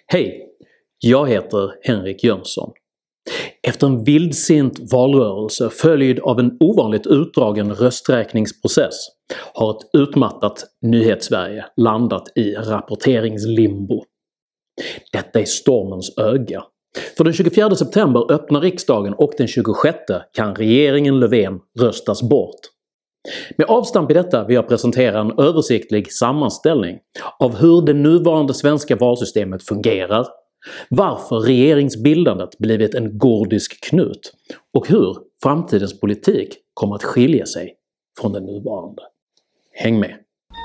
Hej! Jag heter Henrik Jönsson. Efter en vildsint valrörelse följd av en ovanligt utdragen rösträkningsprocess har ett utmattat Nyhetssverige landat i rapporteringslimbo. Detta är stormens öga. För den 24 september öppnar riksdagen och den 26 kan regeringen Löfven röstas bort. Med avstamp i detta vill jag presentera en översiktlig sammanställning av hur det nuvarande svenska valsystemet fungerar, varför regeringsbildandet blivit en gordisk knut och hur framtidens politik kommer att skilja sig från den nuvarande. Häng med!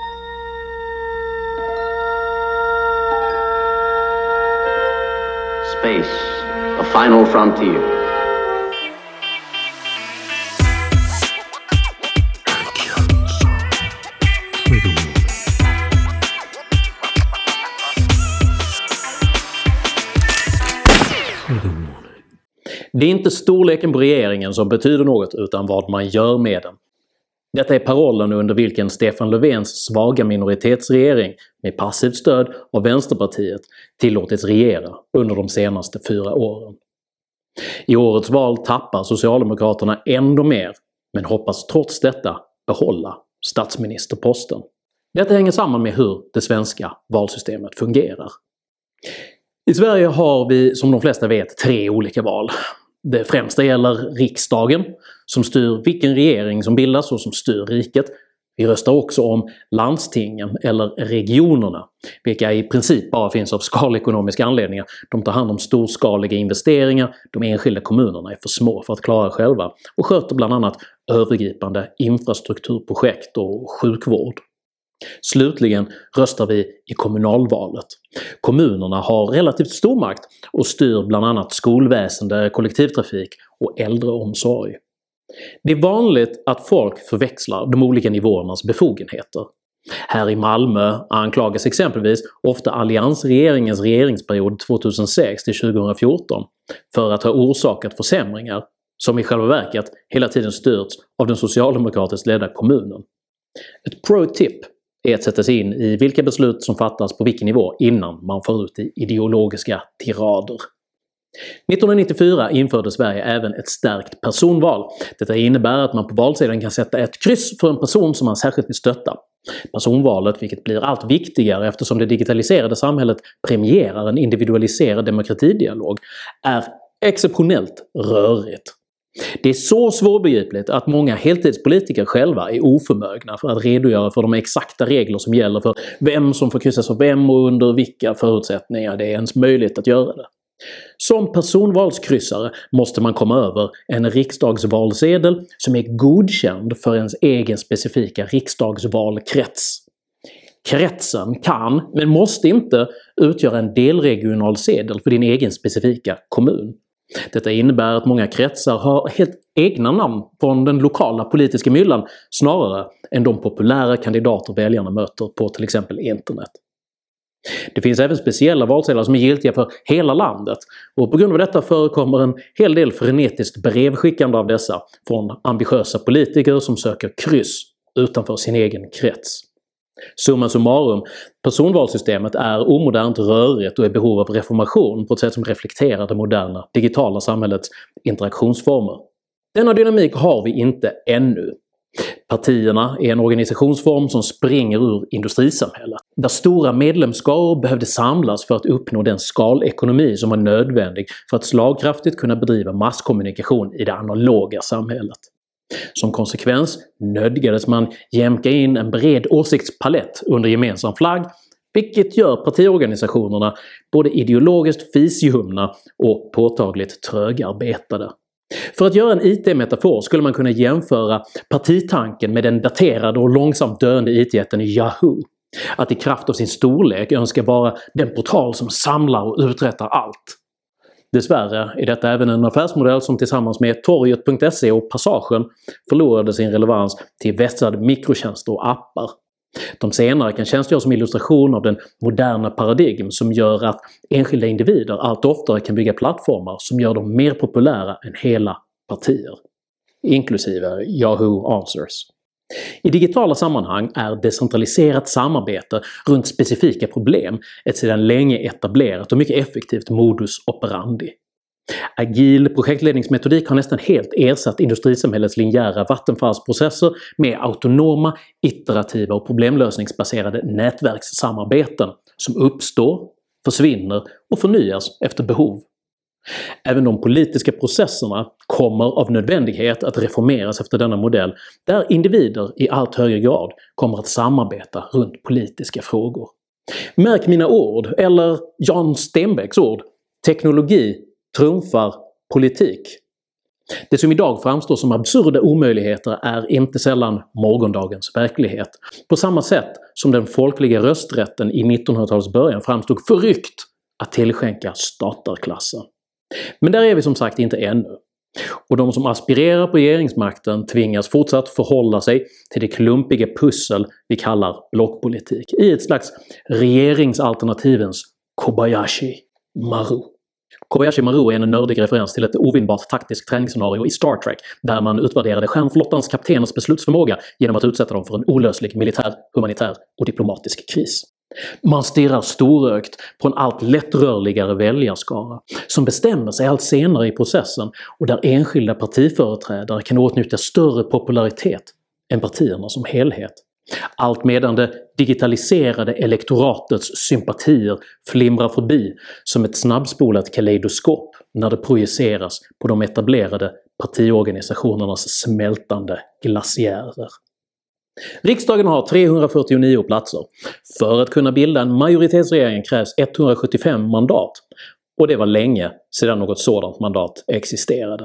Space, the final frontier. Det är inte storleken på regeringen som betyder något utan vad man gör med den. Detta är parollen under vilken Stefan Löfvens svaga minoritetsregering med passivt stöd av Vänsterpartiet tillåtits regera under de senaste 4 åren. I årets val tappar Socialdemokraterna ändå mer, men hoppas trots detta behålla statsministerposten. Detta hänger samman med hur det svenska valsystemet fungerar. I Sverige har vi, som de flesta vet, 3 olika val. Det främsta gäller riksdagen, som styr vilken regering som bildas och som styr riket. Vi röstar också om landstingen, eller regionerna, vilka i princip bara finns av skalekonomiska anledningar. De tar hand om storskaliga investeringar, de enskilda kommunerna är för små för att klara själva och sköter bland annat övergripande infrastrukturprojekt och sjukvård. Slutligen röstar vi i kommunalvalet. Kommunerna har relativt stor makt och styr bland annat skolväsende, kollektivtrafik och äldreomsorg. Det är vanligt att folk förväxlar de olika nivåernas befogenheter. Här i Malmö anklagas exempelvis ofta alliansregeringens regeringsperiod 2006 till 2014 för att ha orsakat försämringar som i själva verket hela tiden styrts av den socialdemokratiskt ledda kommunen. Ett pro-tip är att sätta sig in i vilka beslut som fattas på vilken nivå innan man får ut i ideologiska tirader. 1994 införde Sverige även ett stärkt personval. Detta innebär att man på valsedeln kan sätta ett kryss för en person som man särskilt vill stötta. Personvalet, vilket blir allt viktigare eftersom det digitaliserade samhället premierar en individualiserad demokratidialog, är exceptionellt rörigt. Det är så svårbegripligt att många heltidspolitiker själva är oförmögna för att redogöra för de exakta regler som gäller för vem som får kryssas för vem och under vilka förutsättningar det är ens möjligt att göra det. Som personvalskryssare måste man komma över en riksdagsvalsedel som är godkänd för ens egen specifika riksdagsvalkrets. Kretsen kan, men måste inte, utgöra en delregional sedel för din egen specifika kommun. Detta innebär att många kretsar har helt egna namn från den lokala politiska myllan snarare än de populära kandidater väljarna möter på till exempel internet. Det finns även speciella valsedlar som är giltiga för hela landet, och på grund av detta förekommer en hel del frenetiskt brevskickande av dessa från ambitiösa politiker som söker kryss utanför sin egen krets. Summa summarum, personvalssystemet är omodernt, rörigt och i behov av reformation på ett sätt som reflekterar det moderna digitala samhällets interaktionsformer. Denna dynamik har vi inte ännu. Partierna är en organisationsform som springer ur industrisamhället, där stora medlemsskaror behövde samlas för att uppnå den skalekonomi som var nödvändig för att slagkraftigt kunna bedriva masskommunikation i det analoga samhället. Som konsekvens nödgades man jämka in en bred åsiktspalett under gemensam flagg, vilket gör partiorganisationerna både ideologiskt fisljumna och påtagligt trögarbetade. För att göra en IT-metafor skulle man kunna jämföra partitanken med den daterade och långsamt döende IT-jätten Yahoo. Att i kraft av sin storlek önska vara den portal som samlar och uträttar allt. Dessvärre är detta även en affärsmodell som tillsammans med Torget.se och Passagen förlorade sin relevans till vässade mikrotjänster och appar. De senare kan tjänstgöra som illustration av den moderna paradigm som gör att enskilda individer allt oftare kan bygga plattformar som gör dem mer populära än hela partier. Inklusive Yahoo Answers. I digitala sammanhang är decentraliserat samarbete runt specifika problem ett sedan länge etablerat och mycket effektivt modus operandi. Agil projektledningsmetodik har nästan helt ersatt industrisamhällets linjära vattenfallsprocesser med autonoma, iterativa och problemlösningsbaserade nätverkssamarbeten som uppstår, försvinner och förnyas efter behov. Även de politiska processerna kommer av nödvändighet att reformeras efter denna modell, där individer i allt högre grad kommer att samarbeta runt politiska frågor. Märk mina ord, eller Jan Stenbecks ord: teknologi trumfar politik. Det som idag framstår som absurda omöjligheter är inte sällan morgondagens verklighet, på samma sätt som den folkliga rösträtten i 1900-talets början framstod förryckt att tillskänka statarklassen. Men där är vi som sagt inte ännu, och de som aspirerar på regeringsmakten tvingas fortsatt förhålla sig till det klumpiga pussel vi kallar blockpolitik i ett slags regeringsalternativens Kobayashi Maru. Kobayashi Maru är en nördig referens till ett ovinnbart taktiskt träningsscenario i Star Trek där man utvärderade stjärnflottans kapteners beslutsförmåga genom att utsätta dem för en olöslig militär, humanitär och diplomatisk kris. Man stirrar storögt på en allt lättrörligare väljarskara som bestämmer sig allt senare i processen och där enskilda partiföreträdare kan åtnjuta större popularitet än partierna som helhet. Allt medan det digitaliserade elektoratets sympatier flimrar förbi som ett snabbspolat kaleidoskop när det projiceras på de etablerade partiorganisationernas smältande glaciärer. Riksdagen har 349 platser. För att kunna bilda en majoritetsregering krävs 175 mandat, och det var länge sedan något sådant mandat existerade.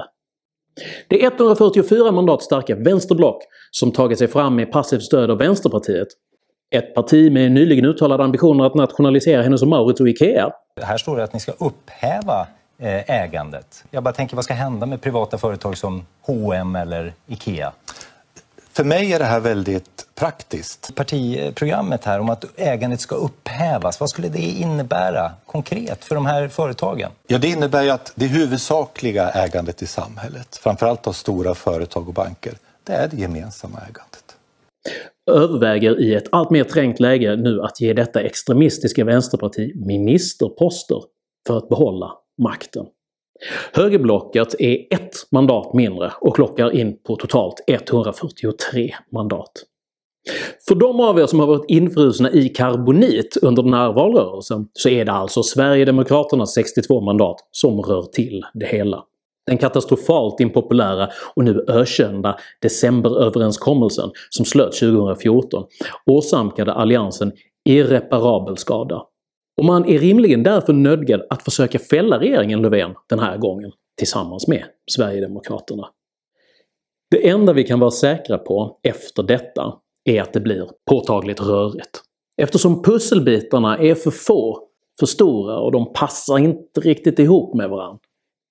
Det 144 mandat starka Vänsterblock som tagit sig fram med passivt stöd av Vänsterpartiet, ett parti med nyligen uttalade ambitioner att nationalisera Hennes & Mauritz och Ikea. Här står det att ni ska upphäva ägandet. Jag bara tänker, vad ska hända med privata företag som H&M eller Ikea? För mig är det här väldigt praktiskt. Partiprogrammet här om att ägandet ska upphävas, vad skulle det innebära konkret för de här företagen? Ja, det innebär ju att det huvudsakliga ägandet i samhället, framförallt av stora företag och banker, det är det gemensamma ägandet. Överväger i ett allt mer trängt läge nu att ge detta extremistiska vänsterparti ministerposter för att behålla makten. Högerblocket är ett mandat mindre och klockar in på totalt 143 mandat. För de av er som har varit infrusna i karbonit under den här valrörelsen så är det alltså Sverigedemokraternas 62 mandat som rör till det hela. Den katastrofalt impopulära och nu ökända decemberöverenskommelsen som slöts 2014 åsamkade alliansen irreparabel skada. Och man är rimligen därför nödgad att försöka fälla regeringen Löfven den här gången tillsammans med Sverigedemokraterna. Det enda vi kan vara säkra på efter detta är att det blir påtagligt rörigt. Eftersom pusselbitarna är för få, för stora och de passar inte riktigt ihop med varandra.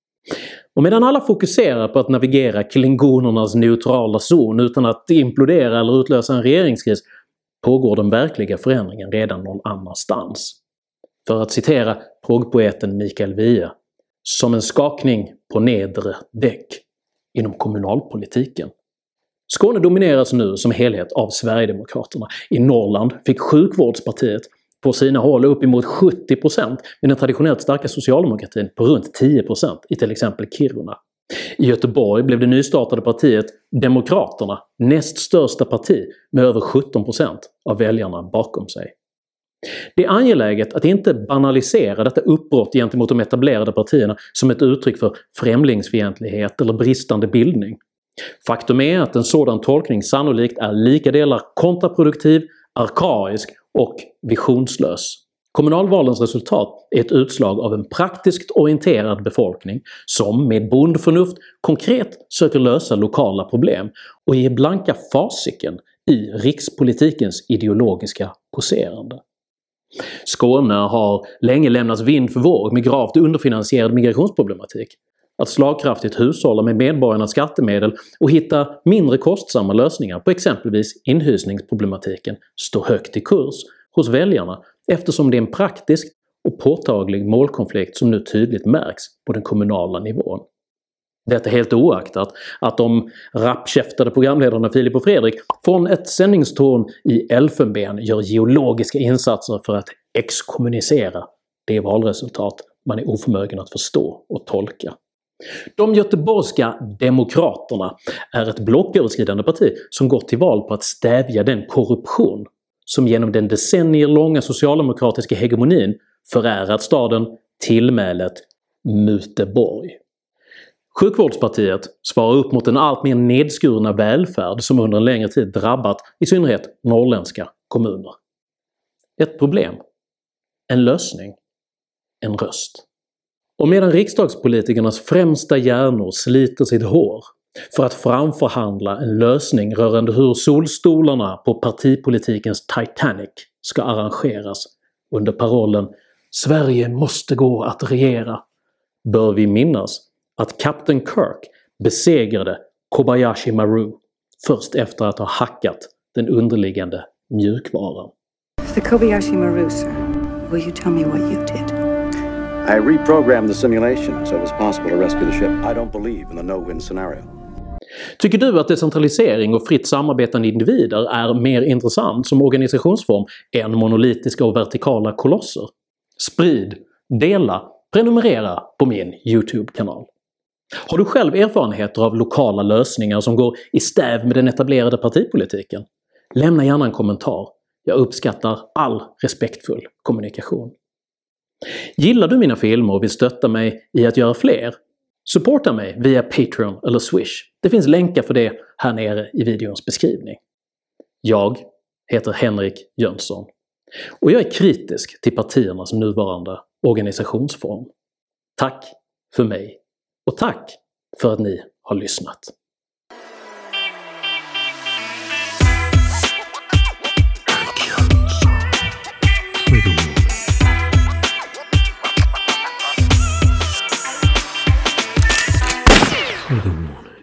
Och medan alla fokuserar på att navigera klingonernas neutrala zon utan att implodera eller utlösa en regeringskris pågår den verkliga förändringen redan någon annanstans. För att citera progpoeten Mikael Wiehe, som en skakning på nedre däck inom kommunalpolitiken. Skåne domineras nu som helhet av Sverigedemokraterna. I Norrland fick sjukvårdspartiet på sina håll uppemot 70% med den traditionellt starka socialdemokratin på runt 10% i till exempel Kiruna. I Göteborg blev det nystartade partiet Demokraterna näst största parti med över 17% av väljarna bakom sig. Det är angeläget att inte banalisera detta uppbrott gentemot de etablerade partierna som ett uttryck för främlingsfientlighet eller bristande bildning. Faktum är att en sådan tolkning sannolikt är lika delar kontraproduktiv, arkaisk och visionslös. Kommunalvalens resultat är ett utslag av en praktiskt orienterad befolkning som med bondförnuft konkret söker lösa lokala problem och ger blanka fasiken i rikspolitikens ideologiska poserande. Skåne har länge lämnats vind för våg med gravt underfinansierad migrationsproblematik. Att slagkraftigt hushålla med medborgarnas skattemedel och hitta mindre kostsamma lösningar på exempelvis inhysningsproblematiken står högt i kurs hos väljarna eftersom det är en praktisk och påtaglig målkonflikt som nu tydligt märks på den kommunala nivån. Detta helt oaktat att de rappkäftade programledarna Filip och Fredrik från ett sändningstorn i Elfenben gör geologiska insatser för att exkommunicera det valresultat man är oförmögen att förstå och tolka. De göteborgska Demokraterna är ett blocköverskridande parti som gått till val på att stävja den korruption som genom den decennier-långa socialdemokratiska hegemonin förärat staden tillmälet Muteborg. Sjukvårdspartiet svarar upp mot den allt mer nedskurna välfärd som under en längre tid drabbat i synnerhet norrländska kommuner. Ett problem, en lösning, en röst. Och medan riksdagspolitikernas främsta hjärnor sliter sitt hår för att framförhandla en lösning rörande hur solstolarna på partipolitikens Titanic ska arrangeras under parollen “Sverige måste gå att regera” bör vi minnas att Captain Kirk besegrade Kobayashi Maru först efter att ha hackat den underliggande mjukvaran. The Kobayashi Maru, sir. Will you tell me what you did? I reprogrammed the simulation so it was possible to rescue the ship. I don't believe in the no-win scenario. Tycker du att decentralisering och fritt samarbetande individer är mer intressant som organisationsform än monolitiska och vertikala kolosser? Sprid, dela, prenumerera på min YouTube-kanal. Har du själv erfarenheter av lokala lösningar som går i stäv med den etablerade partipolitiken? Lämna gärna en kommentar. Jag uppskattar all respektfull kommunikation. Gillar du mina filmer och vill stötta mig i att göra fler? Supporta mig via Patreon eller Swish. Det finns länkar för det här nere i videons beskrivning. Jag heter Henrik Jönsson och jag är kritisk till partiernas nuvarande organisationsform. Tack för mig och tack för att ni har lyssnat. Trigger warning.